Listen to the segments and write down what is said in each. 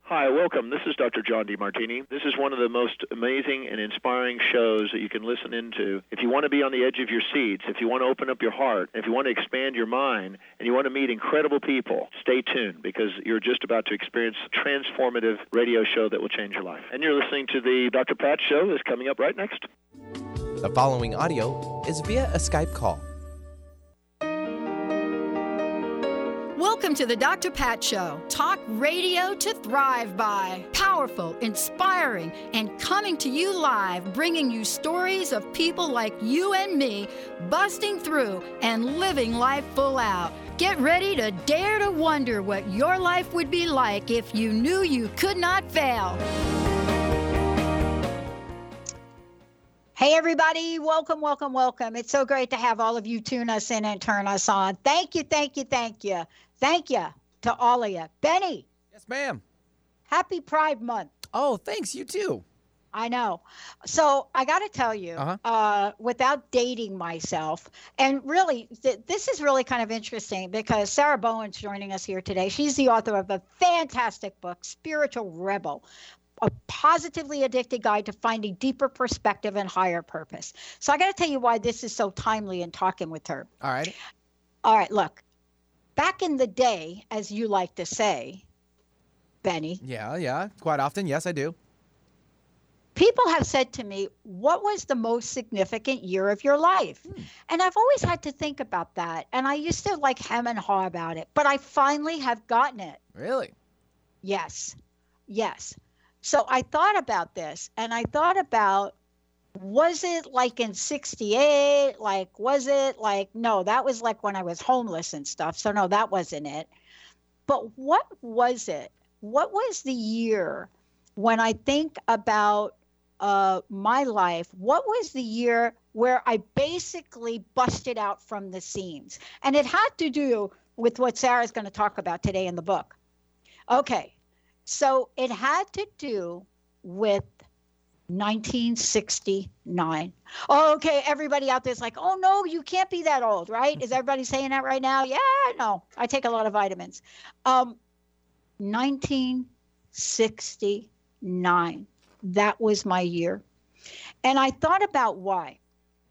Hi, welcome. This is Dr. John DeMartini. This is one of the most amazing and inspiring shows that you can listen into. If you want to be on the edge of your seats, if you want to open up your heart, if you want to expand your mind, and you want to meet incredible people, stay tuned because you're just about to experience a transformative radio show that will change your life. And you're listening to the Dr. Pat Show that's coming up right next. The following audio is via a Skype call. Welcome to the Dr. Pat Show. Talk radio to thrive by. Powerful, inspiring, and coming to you live, bringing you stories of people like you and me busting through and living life full out. Get ready to dare to wonder what your life would be like if you knew you could not fail. Hey, everybody. Welcome, welcome, welcome. It's so great to have all of you tune us in and turn us on. Thank you, thank you, thank you. Thank you to all of you. Benny. Yes, ma'am. Happy Pride Month. Oh, thanks. You too. I know. So I got to tell you, without dating myself, and really, this is really kind of interesting because Sarah Bowen's joining us here today. She's the author of a fantastic book, Spiritual Rebel, a positively addicted guide to finding deeper perspective and higher purpose. So I got to tell you why this is so timely in talking with her. All right. All right, look. Back in the day, as you like to say, Benny. Yeah, quite often. Yes, I do. People have said to me, what was the most significant year of your life? And I've always had to think about that. And I used to like hem and haw about it, but I finally have gotten it. Really? Yes. So I thought about this and I thought about, was it like in 68? Like, was it like, no, that was like when I was homeless and stuff. So no, that wasn't it. But what was it? What was the year when I think about my life? What was the year where I basically busted out from the seams? And it had to do with what Sarah's going to talk about today in the book. Okay. So it had to do with 1969. Oh, okay, everybody out there's like, oh no, you can't be that old, right? Is everybody saying that right now? Yeah, no, I take a lot of vitamins. 1969, that was my year. And I thought about why.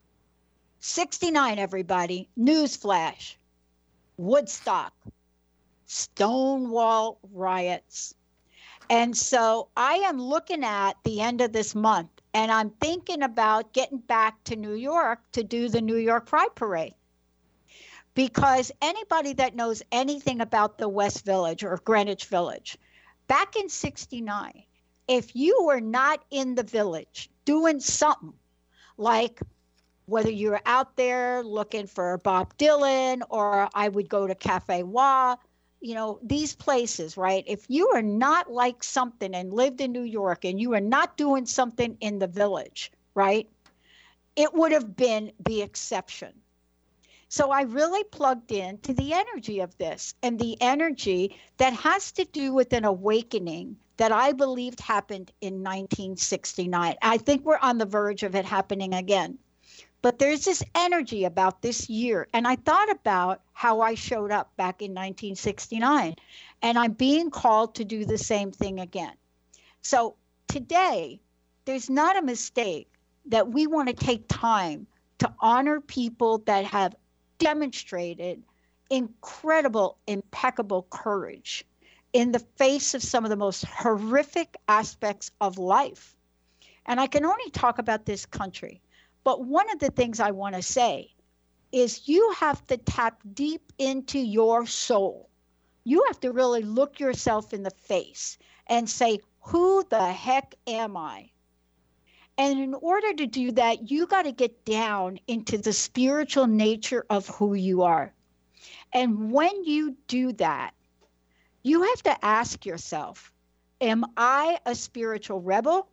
69, everybody, newsflash, Woodstock, Stonewall riots. And so I am looking at the end of this month, and I'm thinking about getting back to New York to do the New York Pride Parade. Because anybody that knows anything about the West Village or Greenwich Village, back in 69, if you were not in the village doing something, like whether you were out there looking for Bob Dylan, or I would go to Cafe Wha, you know, these places, right? If you are not like something and lived in New York and you are not doing something in the village, right? It would have been the exception. So I really plugged into the energy of this and the energy that has to do with an awakening that I believed happened in 1969. I think we're on the verge of it happening again. But there's this energy about this year. And I thought about how I showed up back in 1969. And I'm being called to do the same thing again. So today, there's not a mistake that we want to take time to honor people that have demonstrated incredible, impeccable courage in the face of some of the most horrific aspects of life. And I can only talk about this country. But one of the things I want to say is you have to tap deep into your soul. You have to really look yourself in the face and say, who the heck am I? And in order to do that, you got to get down into the spiritual nature of who you are. And when you do that, you have to ask yourself, am I a spiritual rebel?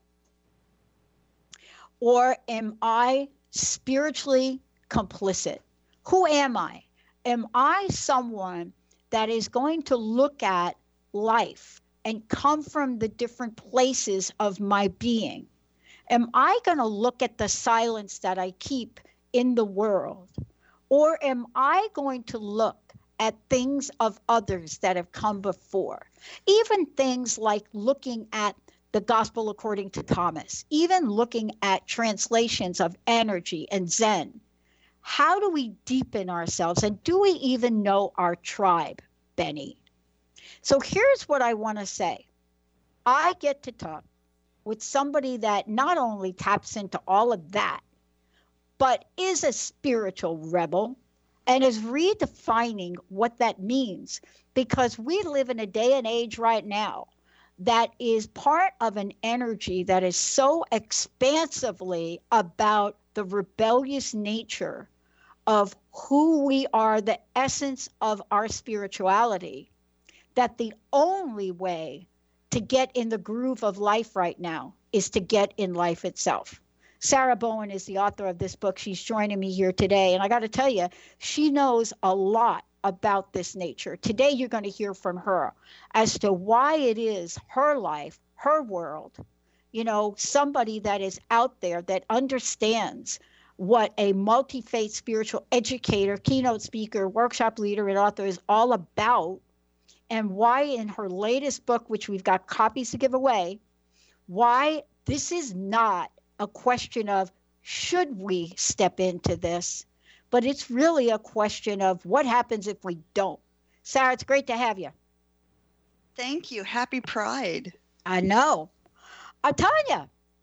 Or am I spiritually complicit? Who am I? Am I someone that is going to look at life and come from the different places of my being? Am I going to look at the silence that I keep in the world? Or am I going to look at things of others that have come before, even things like looking at the Gospel according to Thomas, even looking at translations of energy and Zen, how do we deepen ourselves? And do we even know our tribe, Benny? So here's what I want to say. I get to talk with somebody that not only taps into all of that, but is a spiritual rebel and is redefining what that means, because we live in a day and age right now that is part of an energy that is so expansively about the rebellious nature of who we are, the essence of our spirituality, that the only way to get in the groove of life right now is to get in life itself. Sarah Bowen is the author of this book. She's joining me here today. And I got to tell you, she knows a lot about this nature. Today, you're going to hear from her as to why it is her life, her world, somebody that is out there that understands what a multi-faith spiritual educator, keynote speaker, workshop leader, and author is all about, and why in her latest book, which we've got copies to give away, why this is not a question of should we step into this, but it's really a question of what happens if we don't. Sarah, it's great to have you. Thank you. Happy Pride. I know. I'm telling you,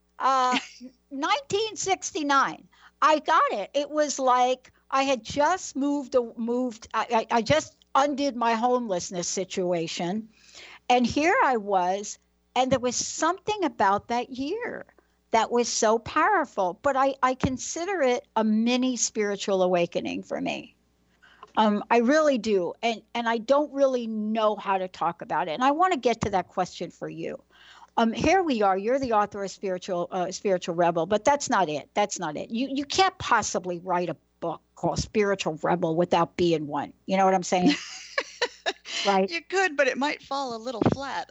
1969, I got it. It was like I had just moved. I just undid my homelessness situation. And here I was, and there was something about that year that was so powerful. But I consider it a mini spiritual awakening for me. I really do. And I don't really know how to talk about it. And I want to get to that question for you. Here we are. You're the author of Spiritual Rebel, but that's not it. That's not it. You can't possibly write a book called Spiritual Rebel without being one. You know what I'm saying? Right. You could, but it might fall a little flat.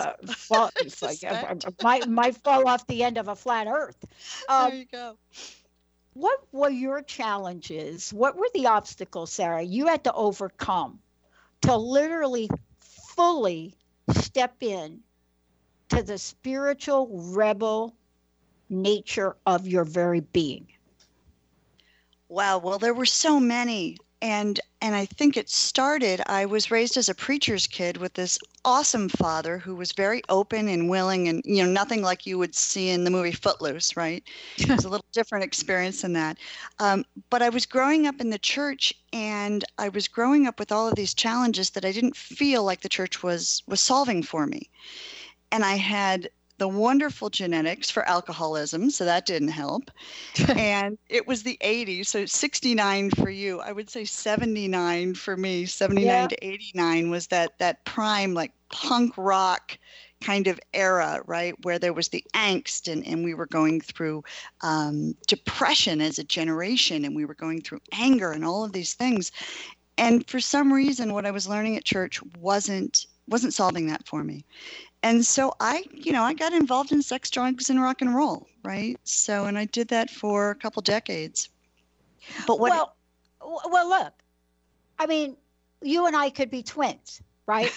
Might fall off the end of a flat earth. There you go. What were your challenges? What were the obstacles, Sarah, you had to overcome to literally fully step in to the spiritual rebel nature of your very being? Wow. Well, there were so many. And I think it started, I was raised as a preacher's kid with this awesome father who was very open and willing and, nothing like you would see in the movie Footloose, right? It was a little different experience than that. But I was growing up in the church, and I was growing up with all of these challenges that I didn't feel like the church was solving for me. And I had the wonderful genetics for alcoholism, so that didn't help. And it was the 80s, so 69 for you. I would say 79 for me. 79 to 89 was that prime, like punk rock kind of era, right, where there was the angst, and we were going through depression as a generation, and we were going through anger and all of these things. And for some reason, what I was learning at church wasn't solving that for me. And so I got involved in sex, drugs, and rock and roll, right? So, and I did that for a couple decades. But well, look, I mean, you and I could be twins, right?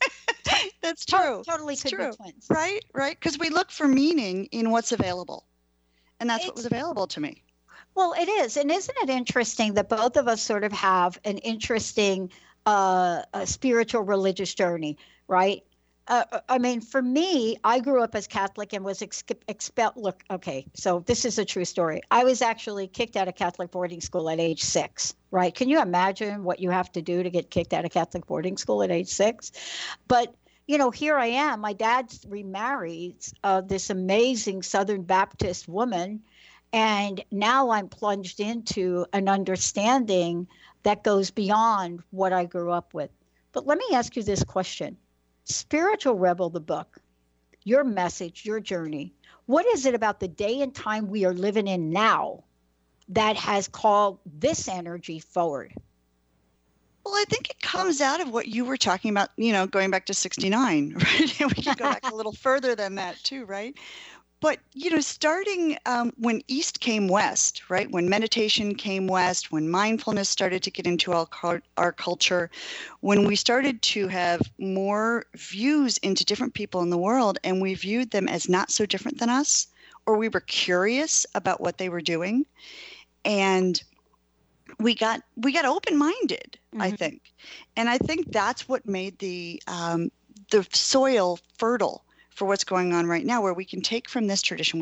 That's true. Totally could be twins. Right. Because we look for meaning in what's available. And that's what was available to me. Well, it is. And isn't it interesting that both of us sort of have an interesting spiritual religious journey, right? I mean, for me, I grew up as Catholic and was expelled. Look, okay, so this is a true story. I was actually kicked out of Catholic boarding school at age 6, right? Can you imagine what you have to do to get kicked out of Catholic boarding school at age 6? But, here I am. My dad remarried this amazing Southern Baptist woman. And now I'm plunged into an understanding that goes beyond what I grew up with. But let me ask you this question. Spiritual Rebel, the book, your message, your journey, what is it about the day and time we are living in now that has called this energy forward? Well, I think it comes out of what you were talking about, going back to 69, right? We could go back a little further than that too, right? But, starting when East came West, right? When meditation came West, when mindfulness started to get into our culture, when we started to have more views into different people in the world, and we viewed them as not so different than us, or we were curious about what they were doing, and we got open-minded, I think. And I think that's what made the soil fertile for what's going on right now, where we can take from this tradition,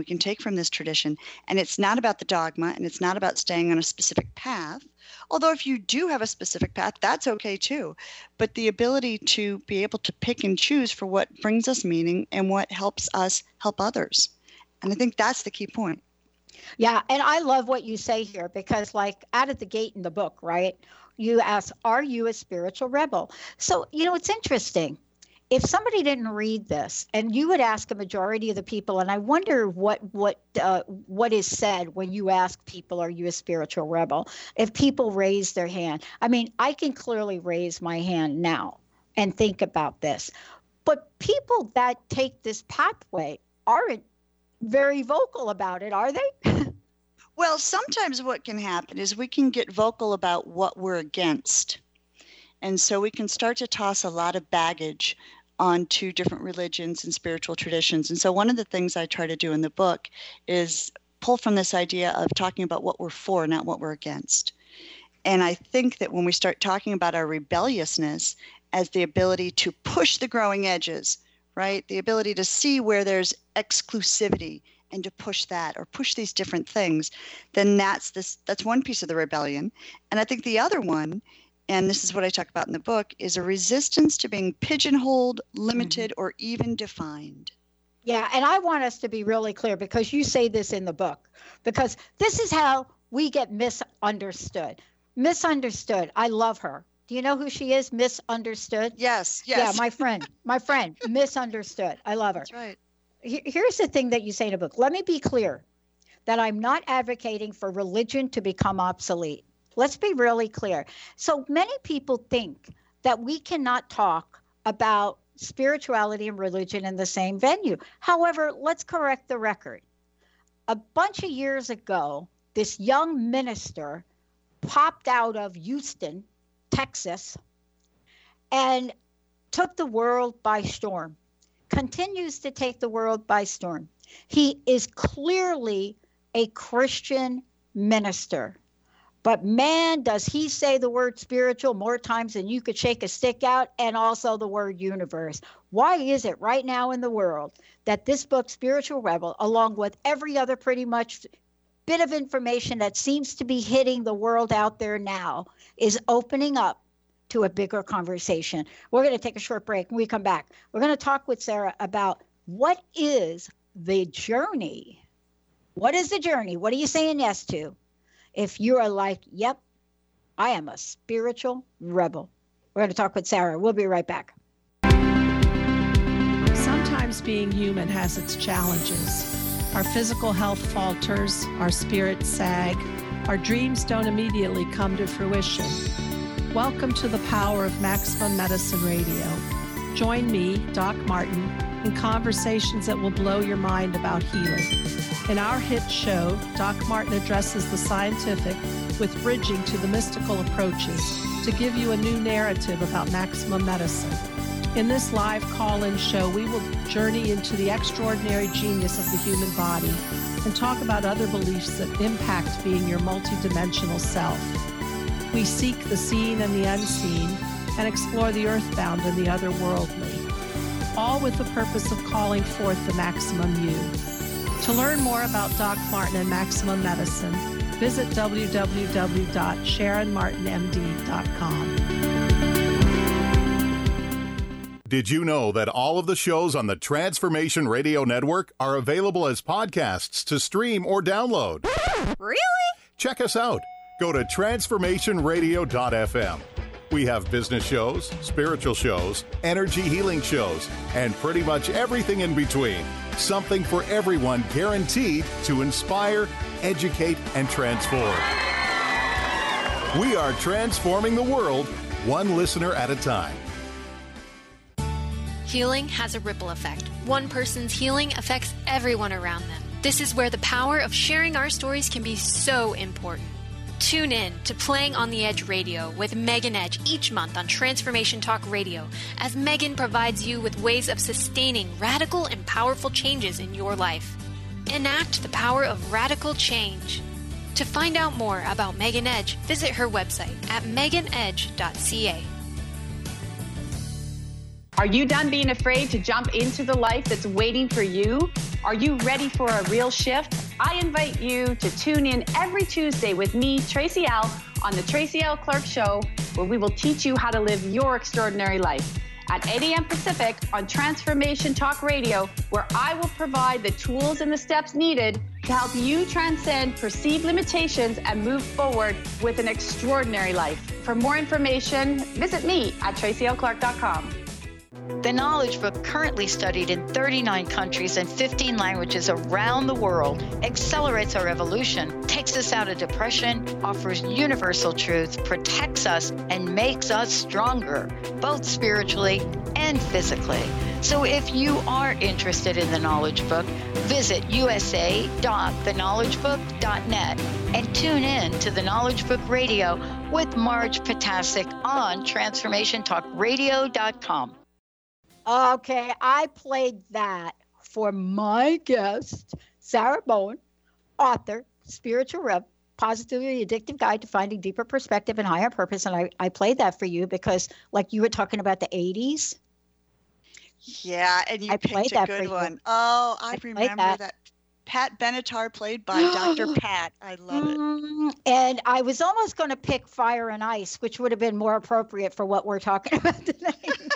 and it's not about the dogma, and it's not about staying on a specific path. Although if you do have a specific path, that's okay too. But the ability to be able to pick and choose for what brings us meaning and what helps us help others. And I think that's the key point. Yeah, and I love what you say here, because like out of the gate in the book, right, you ask, are you a spiritual rebel? So, it's interesting. If somebody didn't read this, and you would ask a majority of the people, and I wonder what is said when you ask people, are you a spiritual rebel? If people raise their hand. I mean, I can clearly raise my hand now and think about this. But people that take this pathway aren't very vocal about it, are they? Well, sometimes what can happen is we can get vocal about what we're against. And so we can start to toss a lot of baggage onto different religions and spiritual traditions. And so one of the things I try to do in the book is pull from this idea of talking about what we're for, not what we're against. And I think that when we start talking about our rebelliousness as the ability to push the growing edges, right? The ability to see where there's exclusivity and to push that or push these different things, then that's one piece of the rebellion. And I think the other one, and this is what I talk about in the book, is a resistance to being pigeonholed, limited, or even defined. Yeah, and I want us to be really clear, because you say this in the book, because this is how we get misunderstood. Misunderstood. I love her. Do you know who she is? Misunderstood? Yes. Yeah, my friend, Misunderstood. I love her. That's right. Here's the thing that you say in the book. Let me be clear that I'm not advocating for religion to become obsolete. Let's be really clear. So many people think that we cannot talk about spirituality and religion in the same venue. However, let's correct the record. A bunch of years ago, this young minister popped out of Houston, Texas, and took the world by storm, continues to take the world by storm. He is clearly a Christian minister. But man, does he say the word spiritual more times than you could shake a stick out, and also the word universe. Why is it right now in the world that this book, Spiritual Rebel, along with every other pretty much bit of information that seems to be hitting the world out there now, is opening up to a bigger conversation? We're going to take a short break. When we come back, we're going to talk with Sarah about what is the journey? What is the journey? What are you saying yes to? If you are like, yep, I am a spiritual rebel. We're going to talk with Sarah. We'll be right back. Sometimes being human has its challenges. Our physical health falters, our spirits sag, our dreams don't immediately come to fruition. Welcome to the power of Maximum Medicine Radio. Join me, Doc Martin, in conversations that will blow your mind about healing. In our hit show, Doc Martin addresses the scientific with bridging to the mystical approaches to give you a new narrative about maximum medicine. In this live call-in show, we will journey into the extraordinary genius of the human body and talk about other beliefs that impact being your multidimensional self. We seek the seen and the unseen and explore the earthbound and the otherworldly, all with the purpose of calling forth the maximum you. To learn more about Doc Martin and Maximum Medicine, visit www.sharonmartinmd.com. Did you know that all of the shows on the Transformation Radio Network are available as podcasts to stream or download? Really? Check us out. Go to transformationradio.fm. We have business shows, spiritual shows, energy healing shows, and pretty much everything in between. Something for everyone, guaranteed to inspire, educate, and transform. We are transforming the world, one listener at a time. Healing has a ripple effect. One person's healing affects everyone around them. This is where the power of sharing our stories can be so important. Tune in to Playing on the Edge Radio with Megan Edge each month on Transformation Talk Radio, as Megan provides you with ways of sustaining radical and powerful changes in your life. Enact the power of radical change. To find out more about Megan Edge, visit her website at meganedge.ca. Are you done being afraid to jump into the life that's waiting for you? Are you ready for a real shift? I invite you to tune in every Tuesday with me, Tracy L., on the Tracy L. Clark Show, where we will teach you how to live your extraordinary life. At 8 a.m. Pacific on Transformation Talk Radio, where I will provide the tools and the steps needed to help you transcend perceived limitations and move forward with an extraordinary life. For more information, visit me at tracylclark.com. The Knowledge Book, currently studied in 39 countries and 15 languages around the world, accelerates our evolution, takes us out of depression, offers universal truth, protects us, and makes us stronger, both spiritually and physically. So if you are interested in the Knowledge Book, visit usa.theknowledgebook.net and tune in to the Knowledge Book Radio with Marge Potasic on TransformationTalkRadio.com. Okay, I played that for my guest, Sarah Bowen, author, Spiritual Rebel, Positively Addictive Guide to Finding Deeper Perspective and Higher Purpose. And I played that for you because, like, you were talking about the 80s. Yeah, and you picked a good one. Oh, I remember that. Pat Benatar, played by Dr. Pat. I love it. And I was almost going to pick Fire and Ice, which would have been more appropriate for what we're talking about today.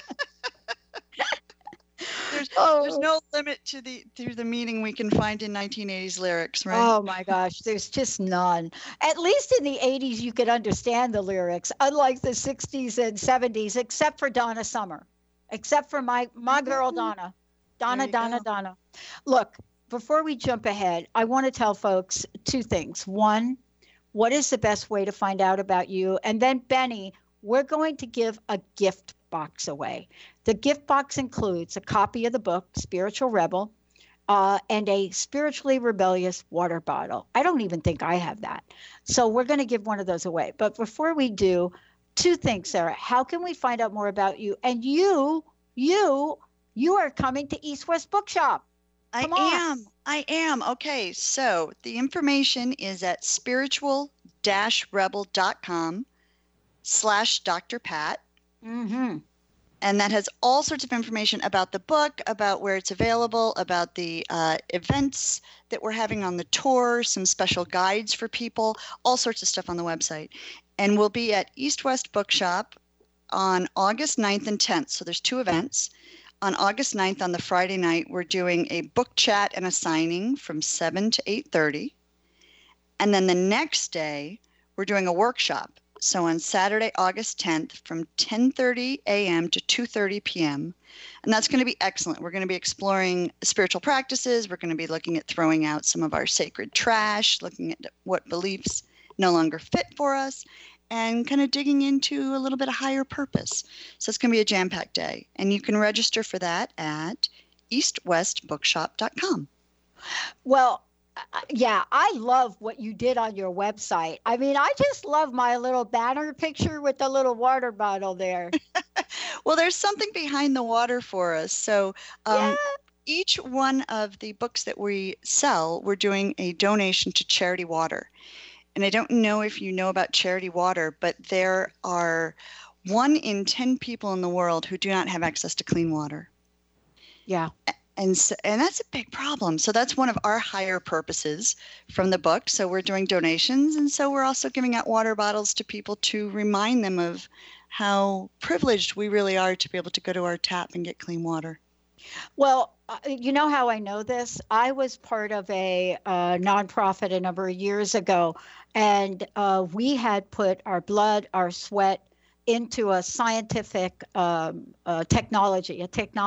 There's no limit to the meaning we can find in 1980s lyrics, right? Oh my gosh, there's just none. At least in the 80s you could understand the lyrics, unlike the 60s and 70s, except for Donna Summer, except for my girl Donna. Donna. Look, before we jump ahead, I want to tell folks two things. One, what is the best way to find out about you? And then, Benny, we're going to give a gift box away. The gift box includes a copy of the book, Spiritual Rebel, and a Spiritually Rebellious water bottle. I don't even think I have that. So we're going to give one of those away. But before we do, two things, Sarah. How can we find out more about you? And you are coming to East West Bookshop. I am. Okay, so the information is at spiritual-rebel.com/Dr. Pat. Mm-hmm. And that has all sorts of information about the book, about where it's available, about the events that we're having on the tour, some special guides for people, all sorts of stuff on the website. And we'll be at East West Bookshop on August 9th and 10th. So there's two events. On August 9th, on the Friday night, we're doing a book chat and a signing from 7 to 8:30. And then the next day, we're doing a workshop. So on Saturday, August 10th, from 10:30 a.m. to 2:30 p.m., and that's going to be excellent. We're going to be exploring spiritual practices. We're going to be looking at throwing out some of our sacred trash, looking at what beliefs no longer fit for us, and kind of digging into a little bit of higher purpose. So it's going to be a jam-packed day, and you can register for that at eastwestbookshop.com. Well, yeah, I love what you did on your website. I mean, I just love my little banner picture with the little water bottle there. Well, there's something behind the water for us. So each one of the books that we sell, we're doing a donation to Charity Water. And I don't know if you know about Charity Water, but there are 1 in 10 people in the world who do not have access to clean water. Yeah. And that's a big problem. So that's one of our higher purposes from the book. So we're doing donations. And so we're also giving out water bottles to people to remind them of how privileged we really are to be able to go to our tap and get clean water. Well, you know how I know this? I was part of a nonprofit a number of years ago, and we had put our blood, our sweat into a scientific technology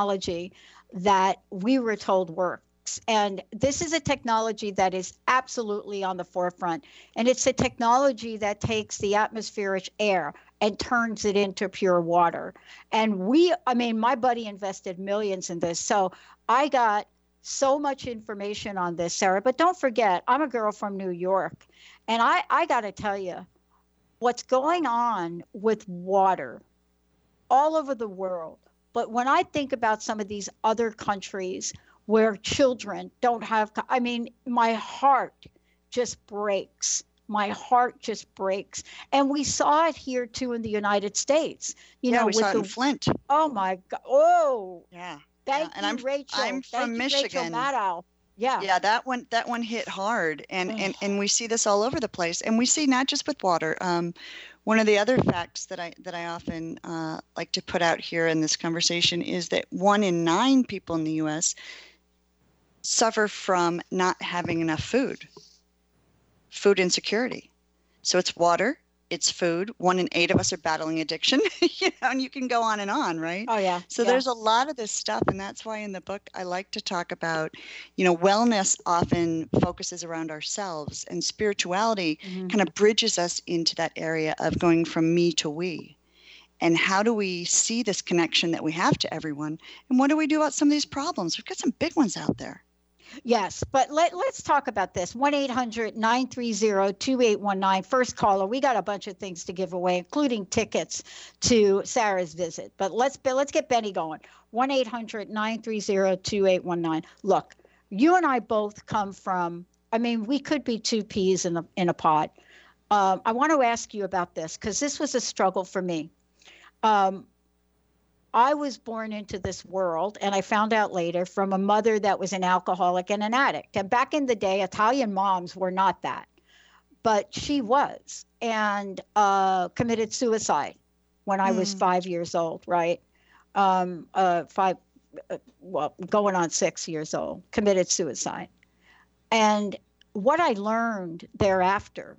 that we were told works. And this is a technology that is absolutely on the forefront. And it's a technology that takes the atmospheric air and turns it into pure water. And my buddy invested millions in this. So I got so much information on this, Sarah. But don't forget, I'm a girl from New York. And I got to tell you, what's going on with water all over the world. But when I think about some of these other countries where children don't have, my heart just breaks. My heart just breaks. And we saw it here too in the United States. We saw it in Flint. Oh my God. Oh. Yeah. Thank you, Rachel. I'm from Michigan. Rachel Maddow. Yeah. Yeah, that one hit hard. And we see this all over the place. And we see not just with water. One of the other facts that I often like to put out here in this conversation is that 1 in 9 people in the U.S. suffer from not having enough food insecurity. So it's water, it's food. 1 in 8 of us are battling addiction, and you can go on, right? Oh, yeah. So there's a lot of this stuff, and that's why in the book I like to talk about, wellness often focuses around ourselves, and spirituality kind of bridges us into that area of going from me to we. And how do we see this connection that we have to everyone? And what do we do about some of these problems? We've got some big ones out there. Yes, but let's talk about this. 1-800-930-2819. First caller. We got a bunch of things to give away, including tickets to Sarah's visit. But let's get Benny going. 1-800-930-2819. Look, you and I both come from, we could be 2 peas in a pod. I want to ask you about this because this was a struggle for me. I was born into this world, and I found out later, from a mother that was an alcoholic and an addict. And back in the day, Italian moms were not that, but she was, and committed suicide when I was 5 years old, right? Going on 6 years old, committed suicide. And what I learned thereafter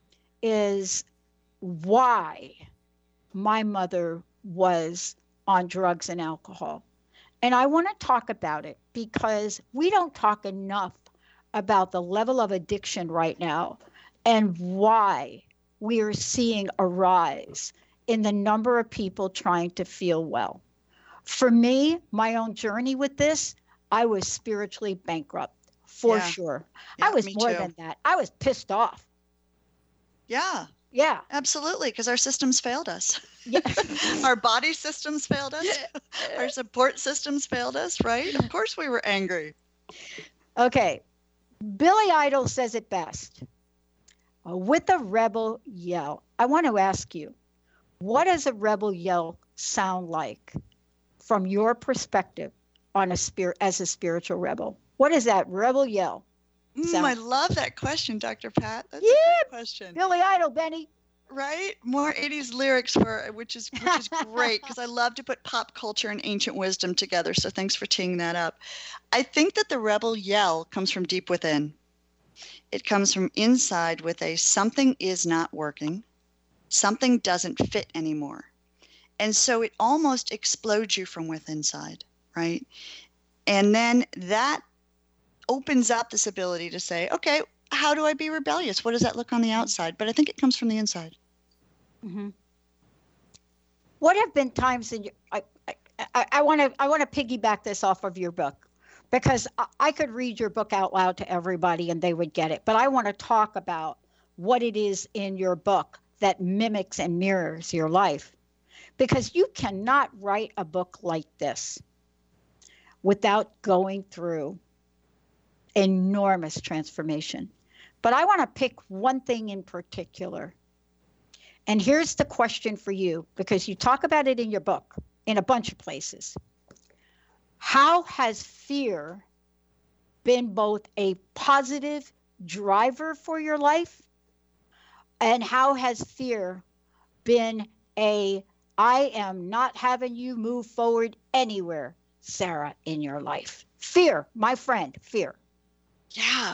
is why my mother was on drugs and alcohol. And I want to talk about it because we don't talk enough about the level of addiction right now and why we are seeing a rise in the number of people trying to feel well. For me, my own journey with this, I was spiritually bankrupt for sure. Yeah, I was more too. than that. I was pissed off. Yeah. Yeah. Absolutely, because our systems failed us. Yeah. Our body systems failed us. Our support systems failed us, right? Of course we were angry. Okay. Billy Idol says it best. With a rebel yell. I want to ask you, what does a rebel yell sound like from your perspective as a spiritual rebel? What is that rebel yell? I love that question, Dr. Pat. That's a good question. Billy Idol, Benny. Right? More 80s lyrics which is great because I love to put pop culture and ancient wisdom together. So thanks for teeing that up. I think that the rebel yell comes from deep within. It comes from inside with something is not working. Something doesn't fit anymore. And so it almost explodes you from within inside, right? And then that opens up this ability to say, okay, how do I be rebellious? What does that look on the outside? But I think it comes from the inside. Mm-hmm. What have been times in your, I want to piggyback this off of your book because I could read your book out loud to everybody and they would get it. But I want to talk about what it is in your book that mimics and mirrors your life, because you cannot write a book like this without going through enormous transformation. But I want to pick one thing in particular. And here's the question for you, because you talk about it in your book in a bunch of places. How has fear been both a positive driver for your life? And how has fear been I am not having you move forward anywhere, Sarah, in your life? Fear, my friend, fear. Yeah.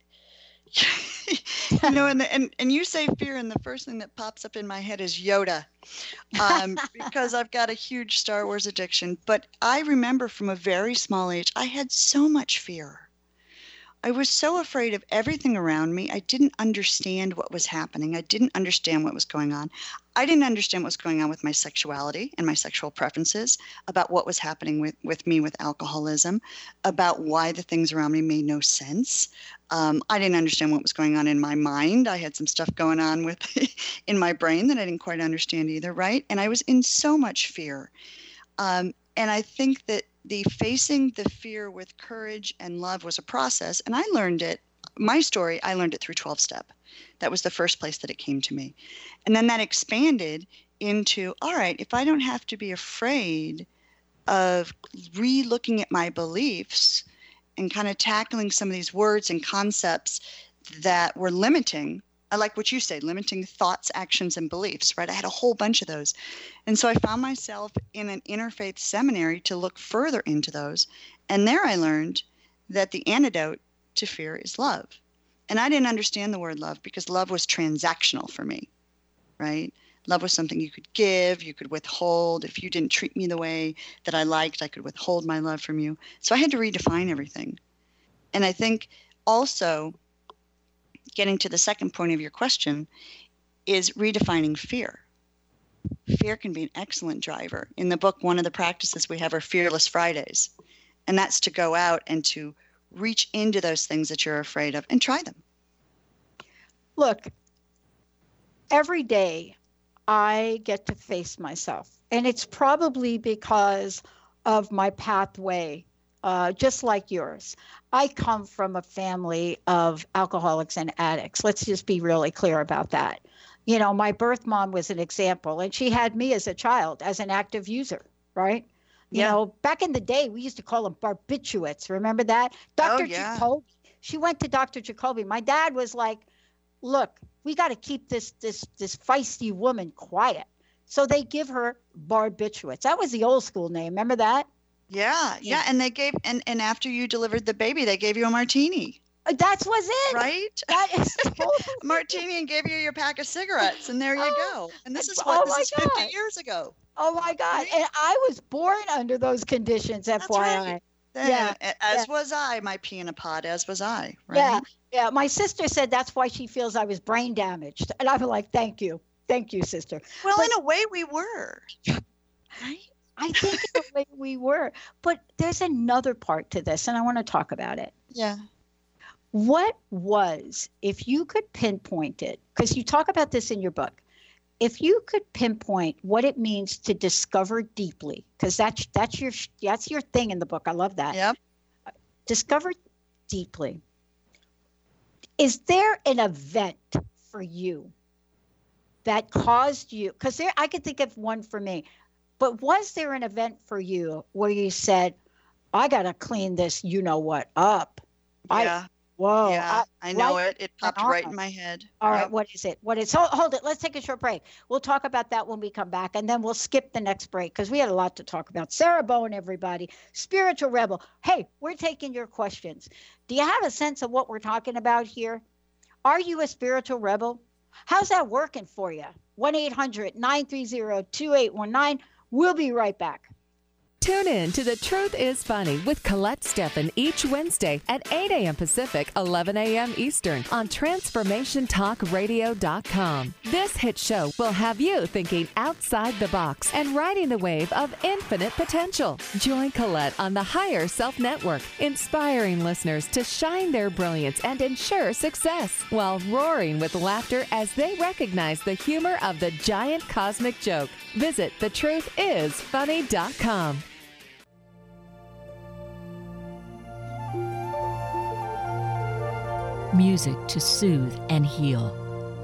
And you say fear, and the first thing that pops up in my head is Yoda, because I've got a huge Star Wars addiction. But I remember from a very small age, I had so much fear. I was so afraid of everything around me. I didn't understand what was happening. I didn't understand what was going on. I didn't understand what was going on with my sexuality and my sexual preferences, about what was happening with me with alcoholism, about why the things around me made no sense. I didn't understand what was going on in my mind. I had some stuff going on with in my brain that I didn't quite understand either, right? And I was in so much fear. And I think that facing the fear with courage and love was a process. And I learned it, my story, I learned it through 12-step. That was the first place that it came to me. And then that expanded into, all right, if I don't have to be afraid of re-looking at my beliefs and kind of tackling some of these words and concepts that were limiting, I like what you say, limiting thoughts, actions, and beliefs, right? I had a whole bunch of those. And so I found myself in an interfaith seminary to look further into those. And there I learned that the antidote to fear is love. And I didn't understand the word love because love was transactional for me, right? Love was something you could give, you could withhold. If you didn't treat me the way that I liked, I could withhold my love from you. So I had to redefine everything. And I think also, getting to the second point of your question, is redefining fear. Fear can be an excellent driver. In the book, one of the practices we have are Fearless Fridays. And that's to go out and to reach into those things that you're afraid of and try them. Look, every day I get to face myself, and it's probably because of my pathway, just like yours. I come from a family of alcoholics and addicts. Let's just be really clear about that. You know, my birth mom was an example, and she had me as a child as an active user, right? You know, back in the day, we used to call them barbiturates. Remember that? Dr. Jacoby. She went to Dr. Jacoby. My dad was like, look, we got to keep this feisty woman quiet. So they give her barbiturates. That was the old school name. Remember that? Yeah. And they gave, and after you delivered the baby, they gave you a martini. That was it. Right? That is totally martini, and gave you your pack of cigarettes. And there you go. And this is what, this is 50 years ago. Oh my God. Right? And I was born under those conditions, FYI. Right. Yeah. As was I, my pea in a pod, as was I. Right? Yeah. My sister said that's why she feels I was brain damaged. And I'm like, thank you. Thank you, sister. Well, in a way we were. Right? I think in a way we were. But there's another part to this, and I want to talk about it. Yeah. What was, if you could pinpoint it, because you talk about this in your book, if you could pinpoint what it means to discover deeply, because that's your thing in the book. I love that. Yep. Discover deeply. Is there an event for you that caused you? Because I could think of one for me, but was there an event for you where you said, "I got to clean this, you know what, up"? Yeah. Whoa. Yeah, I know it. It popped right in my head. All right. What is it? Hold it. Let's take a short break. We'll talk about that when we come back, and then we'll skip the next break because we had a lot to talk about. Sarah Bowen, everybody, Spiritual Rebel. Hey, we're taking your questions. Do you have a sense of what we're talking about here? Are you a spiritual rebel? How's that working for you? 1-800-930-2819. We'll be right back. Tune in to The Truth is Funny with Colette Steffen each Wednesday at 8 a.m. Pacific, 11 a.m. Eastern on TransformationTalkRadio.com. This hit show will have you thinking outside the box and riding the wave of infinite potential. Join Colette on the Higher Self Network, inspiring listeners to shine their brilliance and ensure success while roaring with laughter as they recognize the humor of the giant cosmic joke. Visit TheTruthIsFunny.com. Music to soothe and heal.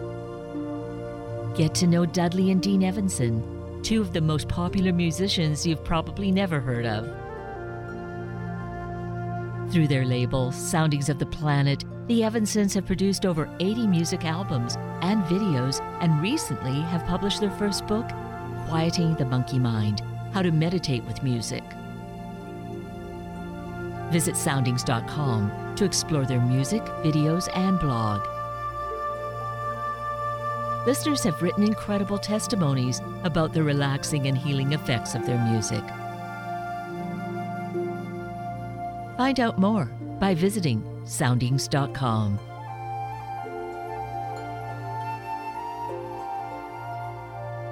Get to know Dudley and Dean Evanson, two of the most popular musicians you've probably never heard of. Through their label, Soundings of the Planet, the Evansons have produced over 80 music albums and videos, and recently have published their first book, Quieting the Monkey Mind: How to Meditate with Music. Visit soundings.com to explore their music, videos, and blog. Listeners have written incredible testimonies about the relaxing and healing effects of their music. Find out more by visiting soundings.com.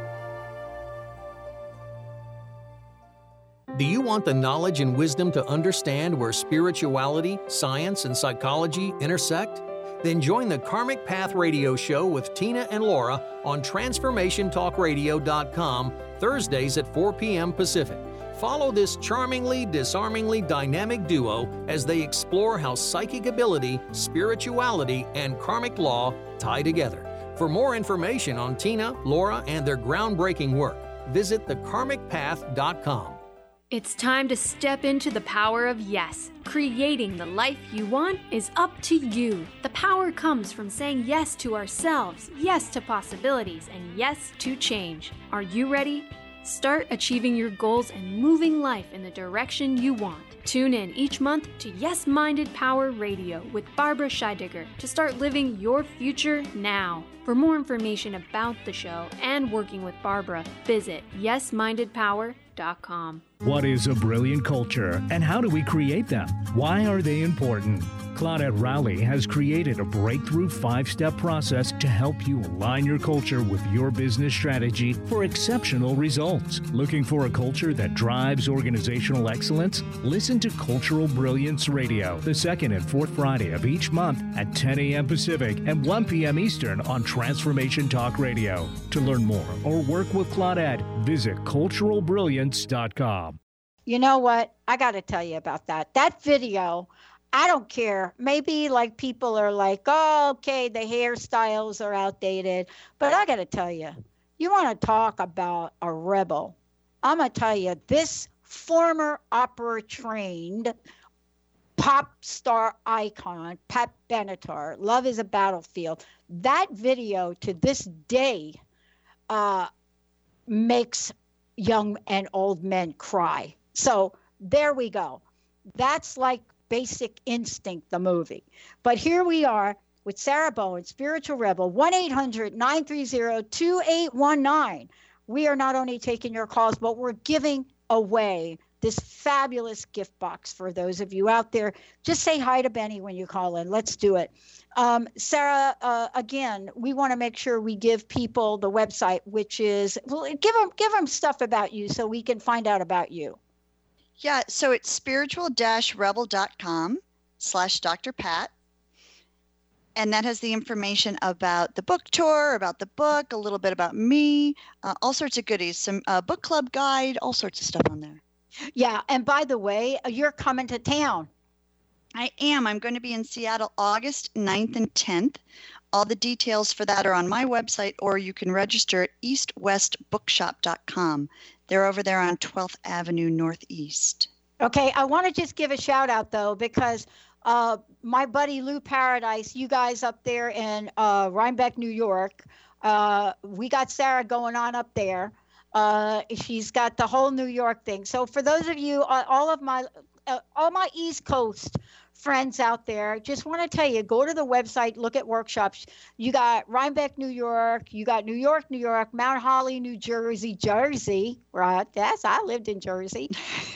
Do you want the knowledge and wisdom to understand where spirituality, science, and psychology intersect? Then join the Karmic Path Radio Show with Tina and Laura on TransformationTalkRadio.com Thursdays at 4 p.m. Pacific. Follow this charmingly, disarmingly dynamic duo as they explore how psychic ability, spirituality, and karmic law tie together. For more information on Tina, Laura, and their groundbreaking work, visit thekarmicpath.com. It's time to step into the power of yes. Creating the life you want is up to you. The power comes from saying yes to ourselves, yes to possibilities, and yes to change. Are you ready? Start achieving your goals and moving life in the direction you want. Tune in each month to Yes Minded Power Radio with Barbara Scheidegger to start living your future now. For more information about the show and working with Barbara, visit yesmindedpower.com. What is a brilliant culture, and how do we create them? Why are they important? Claudette Rowley has created a breakthrough 5-step process to help you align your culture with your business strategy for exceptional results. Looking for a culture that drives organizational excellence? Listen to Cultural Brilliance Radio, the second and fourth Friday of each month at 10 a.m. Pacific and 1 p.m. Eastern on Transformation Talk Radio. To learn more or work with Claudette, visit culturalbrilliance.com. You know what? I got to tell you about that. That video, I don't care. Maybe like people are like, oh, okay, the hairstyles are outdated. But I got to tell you, you want to talk about a rebel. I'm going to tell you, this former opera trained pop star icon, Pat Benatar, Love is a Battlefield. That video to this day makes young and old men cry. So there we go. That's like Basic Instinct, the movie. But here we are with Sarah Bowen, Spiritual Rebel, 1-800-930-2819. We are not only taking your calls, but we're giving away this fabulous gift box for those of you out there. Just say hi to Benny when you call in. Let's do it. Sarah, again, we want to make sure we give people the website, which is, well, give them stuff about you so we can find out about you. Yeah, so it's spiritual-rebel.com/Dr. Pat. And that has the information about the book tour, about the book, a little bit about me, all sorts of goodies, some book club guide, all sorts of stuff on there. Yeah, and by the way, you're coming to town. I am. I'm going to be in Seattle August 9th and 10th. All the details for that are on my website, or you can register at eastwestbookshop.com. They're over there on 12th Avenue Northeast. Okay, I want to just give a shout out, though, because my buddy Lou Paradise, you guys up there in Rhinebeck, New York, we got Sarah going on up there. She's got the whole New York thing. So for those of you, all my East Coast friends out there, just want to tell you, go to the website, look at workshops. You got Rhinebeck, New York. You got New York, Mount Holly, New Jersey, right? Yes, I lived in Jersey.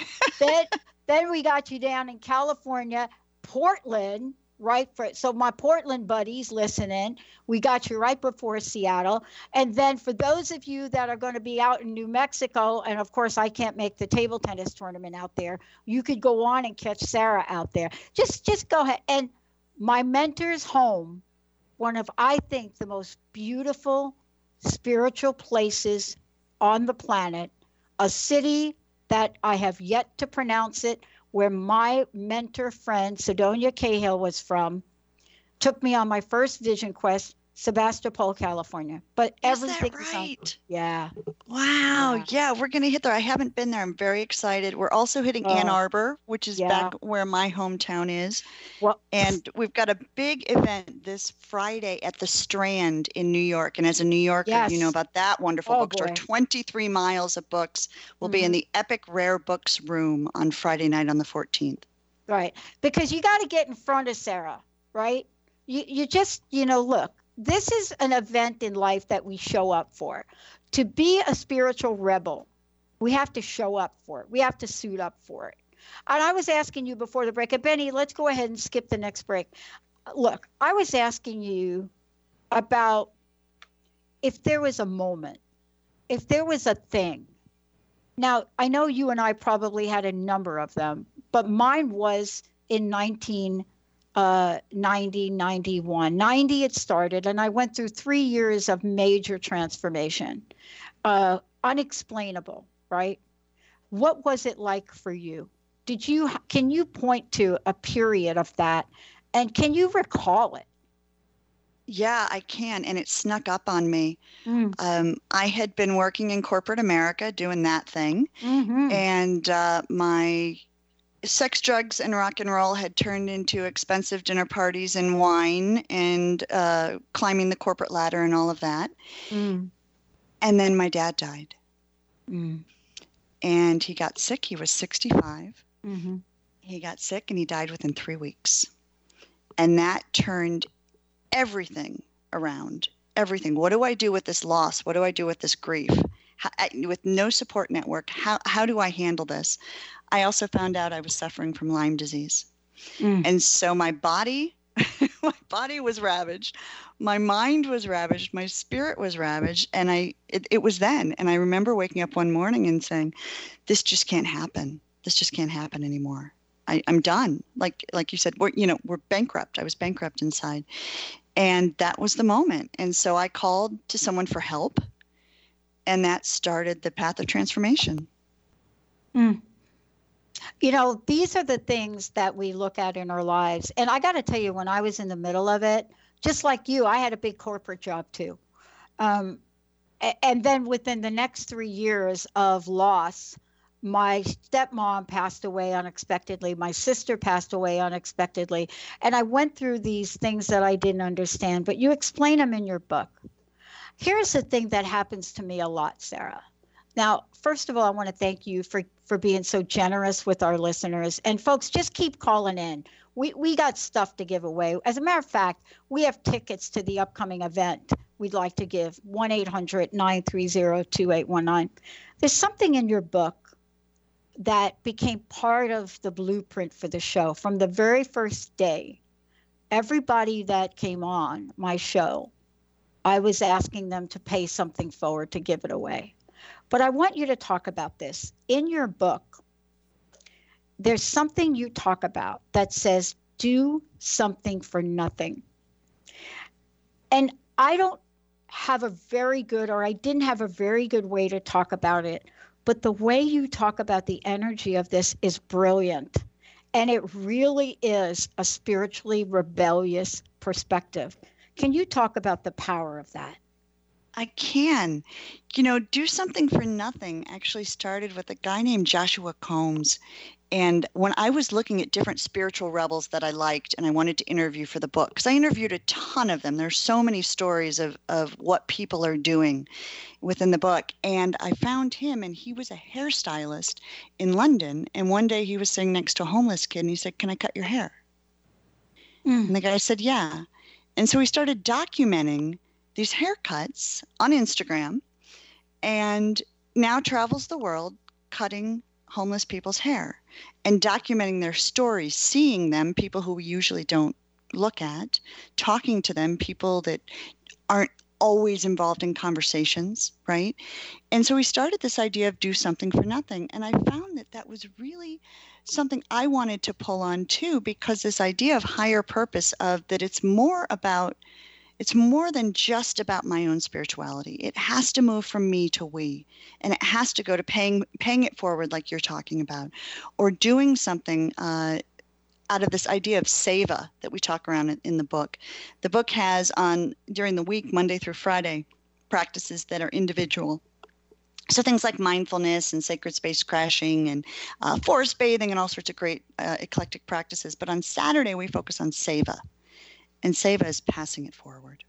Then we got you down in California, Portland, right? So my Portland buddies listening, we got you right before Seattle. And then for those of you that are going to be out in New Mexico, and of course I can't make the table tennis tournament out there, you could go on and catch Sarah out there. Just go ahead. And my mentor's home, one of, I think, the most beautiful spiritual places on the planet, a city that I have yet to pronounce it, where my mentor friend, Sidonia Cahill, was from, took me on my first vision quest, Sebastopol, California. But everything is right? Yeah. Wow. Yeah, we're going to hit there. I haven't been there. I'm very excited. We're also hitting Ann Arbor, which is back where my hometown is. Well, and we've got a big event this Friday at the Strand in New York. And as a New Yorker, you know about that wonderful bookstore. 23 miles of books will be in the Epic Rare Books room on Friday night on the 14th. Right. Because you got to get in front of Sarah, right? You just, look. This is an event in life that we show up for. To be a spiritual rebel, we have to show up for it. We have to suit up for it. And I was asking you before the break, and Benny, let's go ahead and skip the next break. Look, I was asking you about if there was a moment, if there was a thing Now, I know you and I probably had a number of them, but mine was in 1990, 91. 90 it started, and I went through 3 years of major transformation. Unexplainable, right? What was it like for you? Can you point to a period of that, and can you recall it? Yeah, I can. And it snuck up on me. I had been working in corporate America doing that thing. And my sex, drugs, and rock and roll had turned into expensive dinner parties and wine and climbing the corporate ladder and all of that. And then my dad died. And he got sick. He was 65. He got sick and he died within 3 weeks. And that turned everything around. Everything. What do I do with this loss? What do I do with this grief? With no support network, how do I handle this? I also found out I was suffering from Lyme disease. And so my body was ravaged. My mind was ravaged. My spirit was ravaged. And it was then. And I remember waking up one morning and saying, this just can't happen. This just can't happen anymore. I'm done. Like you said, we're bankrupt. I was bankrupt inside. And that was the moment. And so I called to someone for help. And that started the path of transformation. These are the things that we look at in our lives. And I got to tell you, when I was in the middle of it, just like you, I had a big corporate job too. And then within the next 3 years of loss, my stepmom passed away unexpectedly. My sister passed away unexpectedly. And I went through these things that I didn't understand, but you explain them in your book. Here's the thing that happens to me a lot, Sarah. Now, first of all, I want to thank you for being so generous with our listeners. And folks, just keep calling in. We got stuff to give away. As a matter of fact, we have tickets to the upcoming event we'd like to give, 1-800-930-2819. There's something in your book that became part of the blueprint for the show. From the very first day, everybody that came on my show, I was asking them to pay something forward to give it away. But I want you to talk about this. In your book, there's something you talk about that says, do something for nothing. And I don't have a very good, or I didn't have a very good way to talk about it. But the way you talk about the energy of this is brilliant. And it really is a spiritually rebellious perspective. Can you talk about the power of that? I can. Do something for nothing actually started with a guy named Joshua Combs. And when I was looking at different spiritual rebels that I liked and I wanted to interview for the book, because I interviewed a ton of them. There's so many stories of what people are doing within the book. And I found him, and he was a hairstylist in London. And one day he was sitting next to a homeless kid and he said, "Can I cut your hair?" And the guy said, "Yeah." And so he started documenting these haircuts on Instagram and now travels the world cutting homeless people's hair and documenting their stories, seeing them, people who we usually don't look at, talking to them, people that aren't always involved in conversations, right? And so we started this idea of do something for nothing. And I found that was really something I wanted to pull on too, because this idea of higher purpose, of that it's more than just about my own spirituality. It has to move from me to we, and it has to go to paying it forward, like you're talking about, or doing something out of this idea of seva that we talk around in the book. The book has during the week, Monday through Friday, practices that are individual. So things like mindfulness and sacred space crashing and forest bathing and all sorts of great eclectic practices. But on Saturday, we focus on seva. And seva is passing it forward.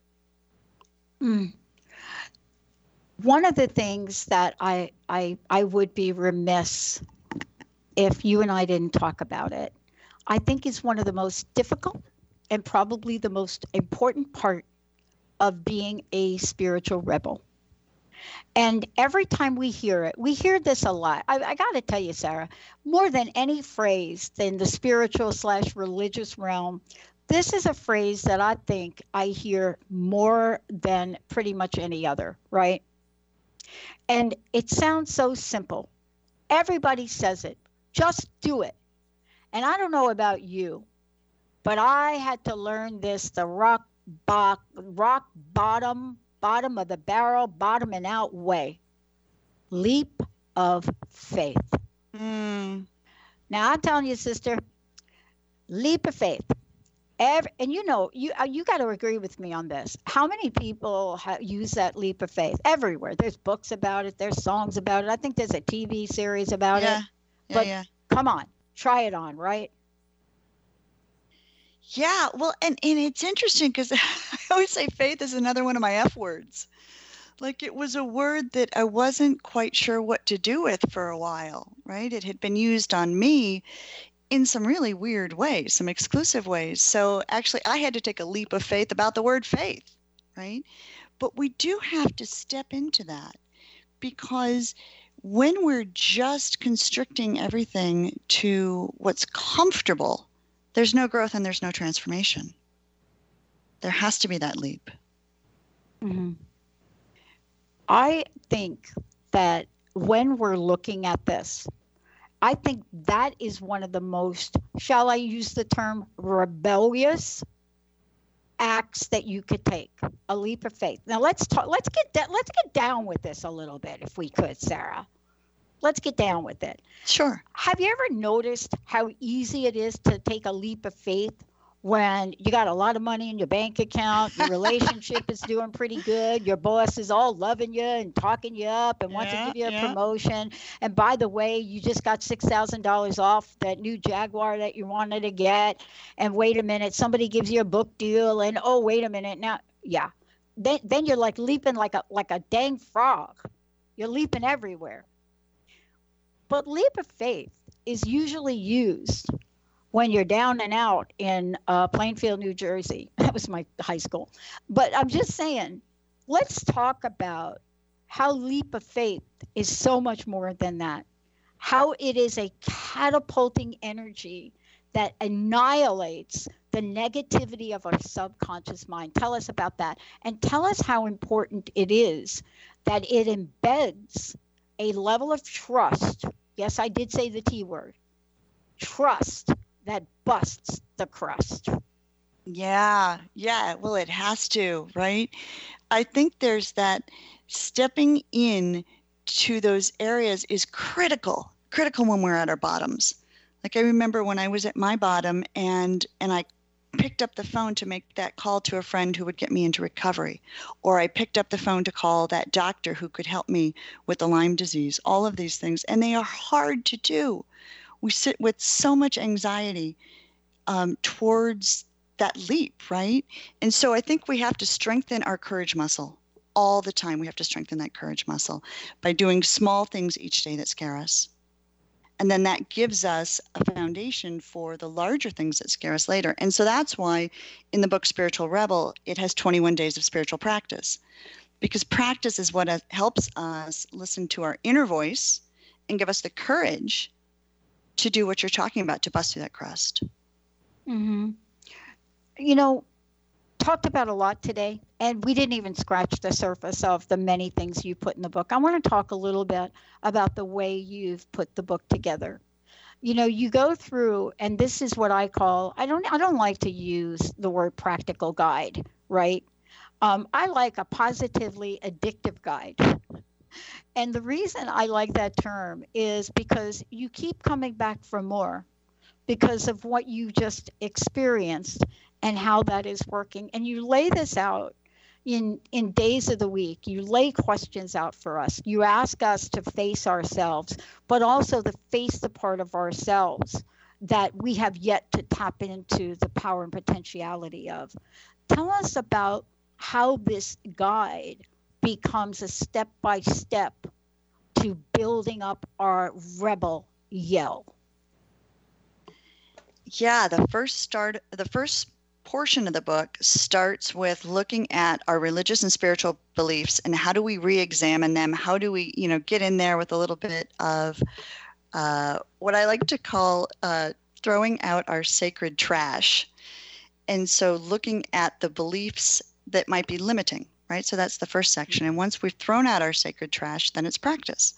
One of the things that I would be remiss if you and I didn't talk about it, I think is one of the most difficult and probably the most important part of being a spiritual rebel. And every time we hear this a lot. I got to tell you, Sarah, more than any phrase in the spiritual/religious realm, this is a phrase that I think I hear more than pretty much any other, right? And it sounds so simple. Everybody says it. Just do it. And I don't know about you, but I had to learn this the rock bottom of the barrel, bottoming out way. Leap of faith. Now I'm telling you, sister, leap of faith. And you got to agree with me on this. How many people use that leap of faith? Everywhere. There's books about it. There's songs about it. I think there's a TV series about it. But come on, try it on, right? Yeah, well, and it's interesting because I always say faith is another one of my F words. Like, it was a word that I wasn't quite sure what to do with for a while, right? It had been used on me in some really weird ways, some exclusive ways. So actually, I had to take a leap of faith about the word faith, right? But we do have to step into that, because when we're just constricting everything to what's comfortable, there's no growth and there's no transformation. There has to be that leap. Mm-hmm. I think that when we're looking at this, I think that is one of the most, shall I use the term, rebellious acts that you could take, a leap of faith. Now let's get down with this a little bit, if we could, Sarah. Let's get down with it. Sure. Have you ever noticed how easy it is to take a leap of faith when you got a lot of money in your bank account, your relationship is doing pretty good, your boss is all loving you and talking you up and wants to give you a promotion, and by the way, you just got $6,000 off that new Jaguar that you wanted to get, and wait a minute, somebody gives you a book deal, and oh, wait a minute, now, then you're like leaping like a dang frog. You're leaping everywhere. But leap of faith is usually used when you're down and out in Plainfield, New Jersey. That was my high school. But I'm just saying, let's talk about how leap of faith is so much more than that. How it is a catapulting energy that annihilates the negativity of our subconscious mind. Tell us about that. And tell us how important it is that it embeds a level of trust. Yes, I did say the T word. Trust that busts the crust. Yeah. Well, it has to, right? I think there's that stepping in to those areas is critical when we're at our bottoms. Like, I remember when I was at my bottom and I picked up the phone to make that call to a friend who would get me into recovery, or I picked up the phone to call that doctor who could help me with the Lyme disease, all of these things. And they are hard to do. We sit with so much anxiety towards that leap, right? And so I think we have to strengthen our courage muscle all the time. We have to strengthen that courage muscle by doing small things each day that scare us. And then that gives us a foundation for the larger things that scare us later. And so that's why in the book Spiritual Rebel, it has 21 days of spiritual practice, because practice is what helps us listen to our inner voice and give us the courage to do what you're talking about, to bust through that crust. Mm-hmm. Talked about a lot today, and we didn't even scratch the surface of the many things you put in the book. I want to talk a little bit about the way you've put the book together. You go through, and this is what I call, I don't like to use the word practical guide, right? I like a positively addictive guide. And the reason I like that term is because you keep coming back for more because of what you just experienced and how that is working. And you lay this out in days of the week. You lay questions out for us. You ask us to face ourselves, but also to face the part of ourselves that we have yet to tap into the power and potentiality of. Tell us about how this guide becomes a step-by-step to building up our rebel yell. Yeah, the first portion of the book starts with looking at our religious and spiritual beliefs and how do we re-examine them? How do we, get in there with a little bit of what I like to call throwing out our sacred trash. And so looking at the beliefs that might be limiting, right? So that's the first section. And once we've thrown out our sacred trash, then it's practice.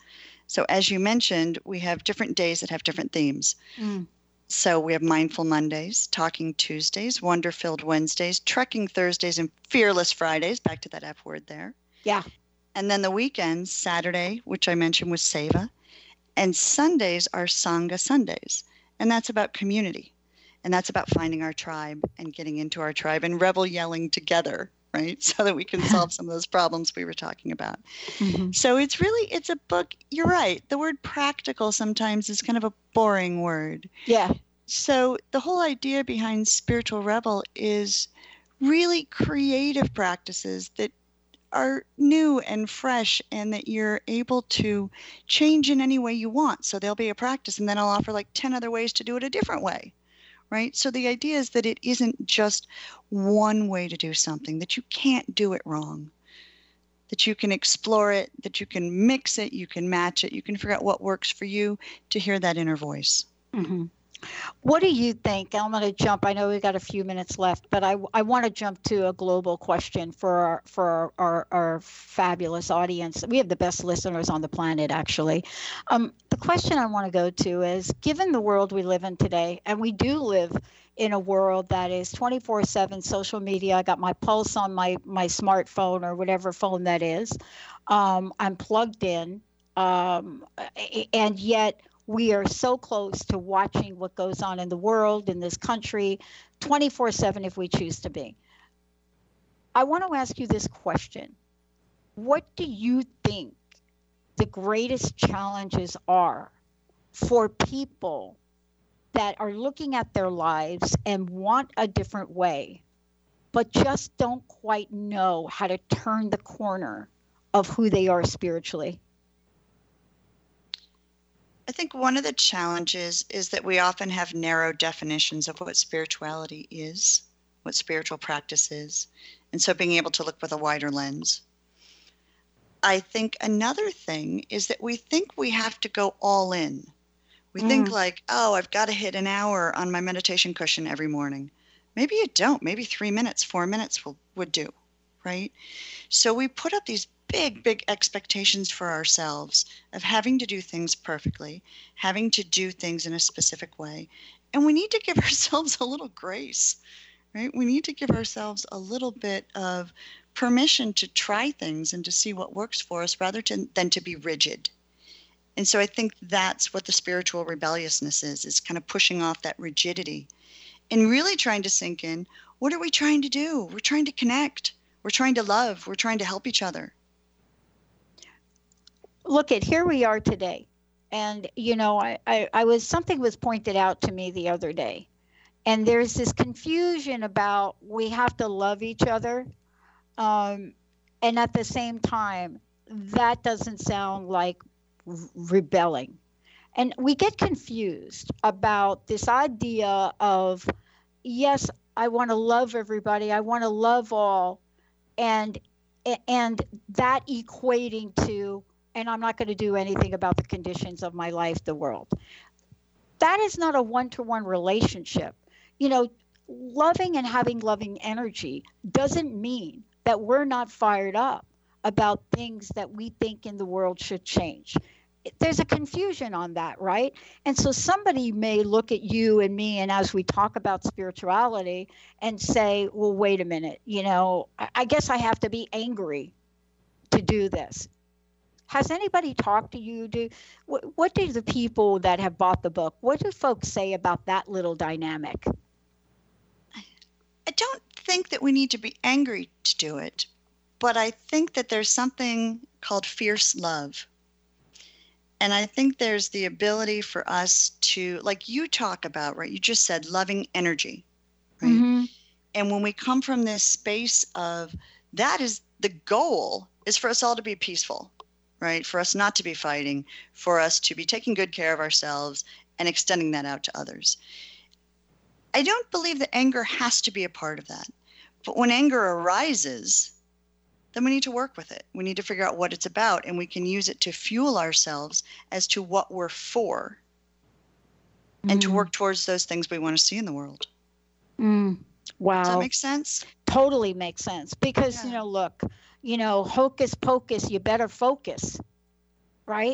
So as you mentioned, we have different days that have different themes. So we have Mindful Mondays, Talking Tuesdays, Wonder-Filled Wednesdays, Trekking Thursdays, and Fearless Fridays. Back to that F word there. Yeah. And then the weekends, Saturday, which I mentioned was Seva, and Sundays are Sangha Sundays. And that's about community. And that's about finding our tribe and getting into our tribe and rebel yelling together, right? So that we can solve some of those problems we were talking about. So it's a book. You're right. The word practical sometimes is kind of a boring word. Yeah. So the whole idea behind Spiritual Rebel is really creative practices that are new and fresh and that you're able to change in any way you want. So there'll be a practice and then I'll offer like 10 other ways to do it a different way. Right? So the idea is that it isn't just one way to do something, that you can't do it wrong, that you can explore it, that you can mix it, you can match it, you can figure out what works for you to hear that inner voice. What do you think? I'm going to jump. I know we've got a few minutes left, but I want to jump to a global question for our fabulous audience. We have the best listeners on the planet, actually. The question I want to go to is, given the world we live in today, and we do live in a world that is 24/7 social media. I got my pulse on my smartphone or whatever phone that is. I'm plugged in, and yet we are so close to watching what goes on in the world, in this country, 24/7 if we choose to be. I want to ask you this question. What do you think the greatest challenges are for people that are looking at their lives and want a different way, but just don't quite know how to turn the corner of who they are spiritually? I think one of the challenges is that we often have narrow definitions of what spirituality is, what spiritual practice is, and so being able to look with a wider lens. I think another thing is that we think we have to go all in. We think like, oh, I've got to hit an hour on my meditation cushion every morning. Maybe you don't. Maybe 3 minutes, 4 minutes would do, right? So we put up these big expectations for ourselves of having to do things perfectly, having to do things in a specific way. And we need to give ourselves a little grace, right? We need to give ourselves a little bit of permission to try things and to see what works for us rather than to be rigid. And so I think that's what the spiritual rebelliousness is kind of pushing off that rigidity and really trying to sink in, what are we trying to do? We're trying to connect. We're trying to love. We're trying to help each other. Look at, here we are today. And, something was pointed out to me the other day. And there's this confusion about we have to love each other. And at the same time, that doesn't sound like rebelling. And we get confused about this idea of, yes, I want to love everybody. I want to love all. And that equating to, and I'm not going to do anything about the conditions of my life, the world. That is not a one-to-one relationship. Loving and having loving energy doesn't mean that we're not fired up about things that we think in the world should change. There's a confusion on that, right? And so somebody may look at you and me, and as we talk about spirituality, and say, well, wait a minute, I guess I have to be angry to do this. Has anybody talked to you? What do the people that have bought the book, what do folks say about that little dynamic? I don't think that we need to be angry to do it, but I think that there's something called fierce love. And I think there's the ability for us to, like you talk about, right? You just said loving energy, right? And when we come from this space of, that is the goal, is for us all to be peaceful. Right? For us not to be fighting, for us to be taking good care of ourselves and extending that out to others. I don't believe that anger has to be a part of that. But when anger arises, then we need to work with it. We need to figure out what it's about, and we can use it to fuel ourselves as to what we're for and to work towards those things we want to see in the world. Wow. Does that make sense? Totally makes sense. Because, look, hocus pocus, you better focus, right?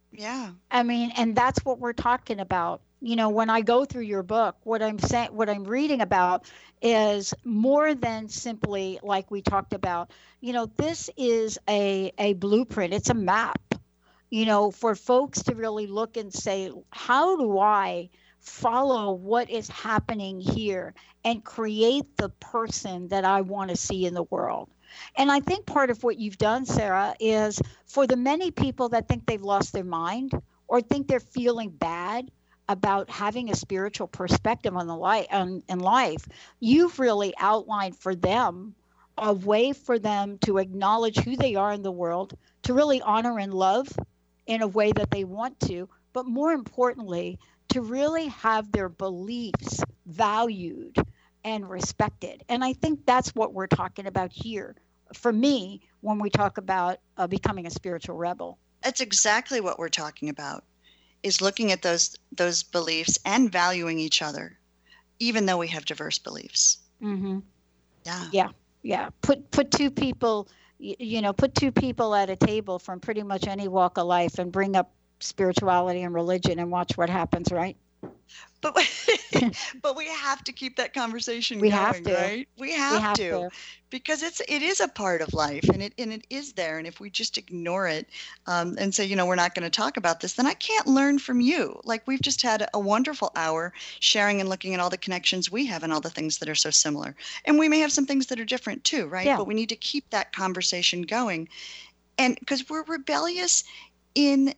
Yeah. I mean, and that's what we're talking about. You know, when I go through your book, what I'm reading about is more than simply like we talked about. You know, this is a blueprint. It's a map, you know, for folks to really look and say, how do I follow what is happening here and create the person that I want to see in the world? And I think part of what you've done, Sarah, is for the many people that think they've lost their mind or think they're feeling bad about having a spiritual perspective on in life, you've really outlined for them a way for them to acknowledge who they are in the world, to really honor and love in a way that they want to, but more importantly, to really have their beliefs valued and respected. And I think that's what we're talking about here, for me, when we talk about becoming a spiritual rebel. That's exactly what we're talking about, is looking at those beliefs and valuing each other, even though we have diverse beliefs. Mm-hmm. Yeah. Yeah. Put two people, put two people at a table from pretty much any walk of life and bring up spirituality and religion and watch what happens, right? But we have to keep that conversation going, right? We have to, because it is a part of life, and it is there. And if we just ignore it and say, we're not going to talk about this, then I can't learn from you. Like, we've just had a wonderful hour sharing and looking at all the connections we have and all the things that are so similar. And we may have some things that are different too, right? Yeah. But we need to keep that conversation going, and because we're rebellious in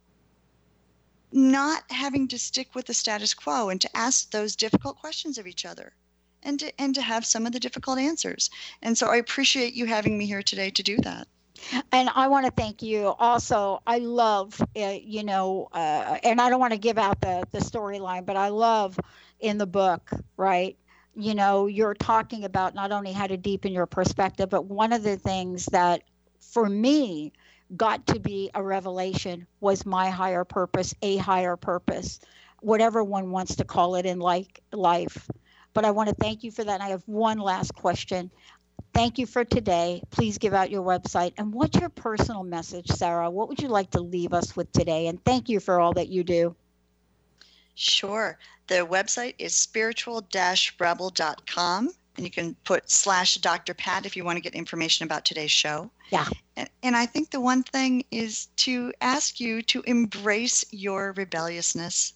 not having to stick with the status quo and to ask those difficult questions of each other and to have some of the difficult answers. And so I appreciate you having me here today to do that. And I want to thank you also. I love, and I don't want to give out the storyline, but I love in the book, right? You're talking about not only how to deepen your perspective, but one of the things that for me got to be a revelation was my higher purpose, a higher purpose, whatever one wants to call it in life. But I want to thank you for that. And I have one last question. Thank you for today. Please give out your website. And what's your personal message, Sarah? What would you like to leave us with today? And thank you for all that you do. Sure. The website is spiritual-rebel.com. And you can put /Dr. Pat if you want to get information about today's show. Yeah. And I think the one thing is to ask you to embrace your rebelliousness.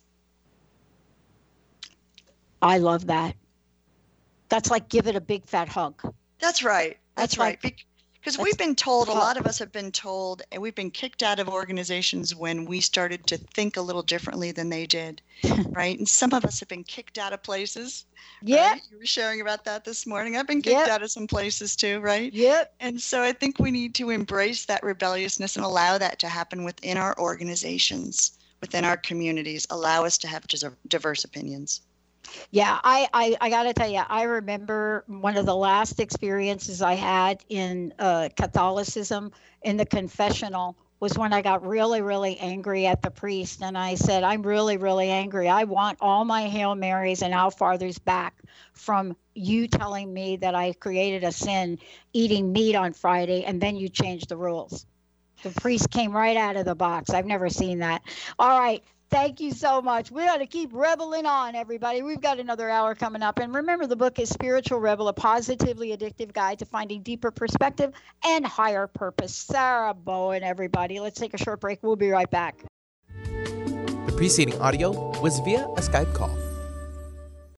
I love that. That's like give it a big fat hug. That's right. That's right. Because we've been told, a lot of us have been told, and we've been kicked out of organizations when we started to think a little differently than they did, right? And some of us have been kicked out of places. Yeah. Right? You were sharing about that this morning. I've been kicked out of some places too, right? Yep. And so I think we need to embrace that rebelliousness and allow that to happen within our organizations, within our communities, allow us to have diverse opinions. Yeah, I got to tell you, I remember one of the last experiences I had in Catholicism in the confessional was when I got really, really angry at the priest. And I said, I'm really, really angry. I want all my Hail Marys and Our Fathers back from you telling me that I created a sin eating meat on Friday, and then you changed the rules. The priest came right out of the box. I've never seen that. All right. Thank you so much. We got to keep rebelling on, everybody. We've got another hour coming up. And remember, the book is Spiritual Rebel, a positively addictive guide to finding deeper perspective and higher purpose. Sarah Bowen, everybody. Let's take a short break. We'll be right back. The preceding audio was via a Skype call.